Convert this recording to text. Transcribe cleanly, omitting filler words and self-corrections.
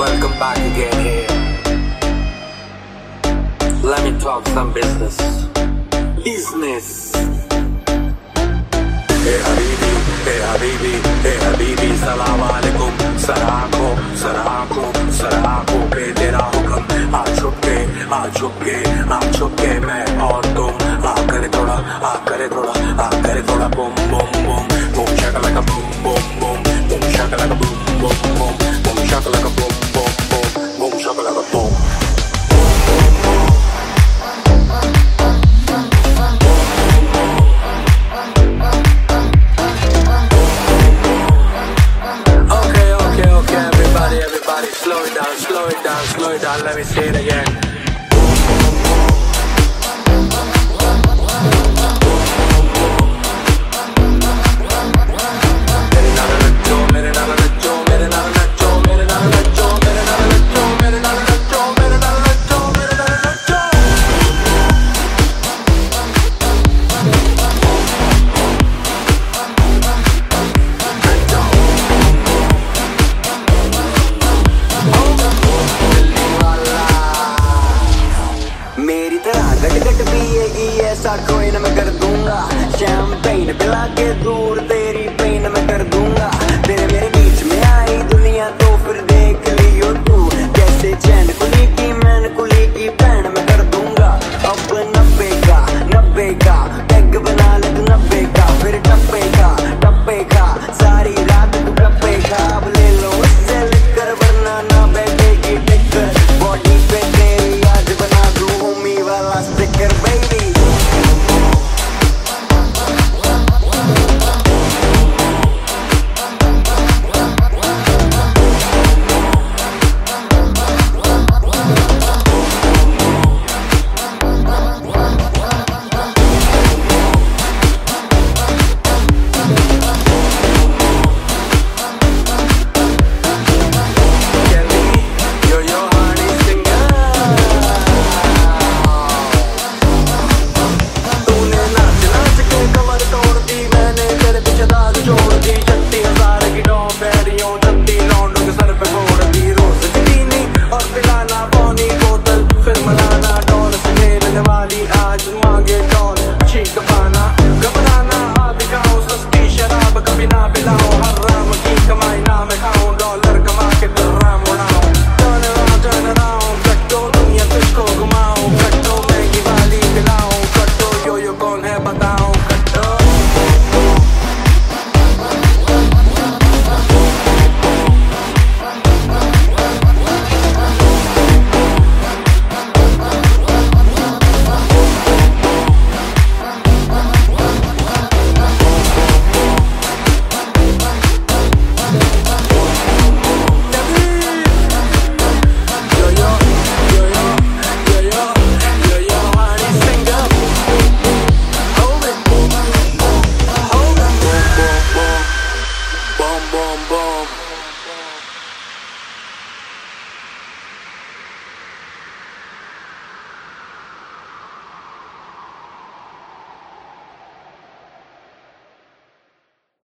welcome back again here. Let me talk some business. Business. Hey Habibi, hey Habibi, hey Habibi, salam alaikum. सराको पे तेरा हुक्म आ चुके मैं और तुम आ करे थोड़ा boom boom boom boom shakalaka boom boom boom boom shakalaka boom boom boom boom shakalaka boom boom boom boom shakalaka boom. Okay, everybody, slow it down, let me say it again. गट पिएगी ऐसा कोई न मैं कर दूंगा champagne पिला के दूर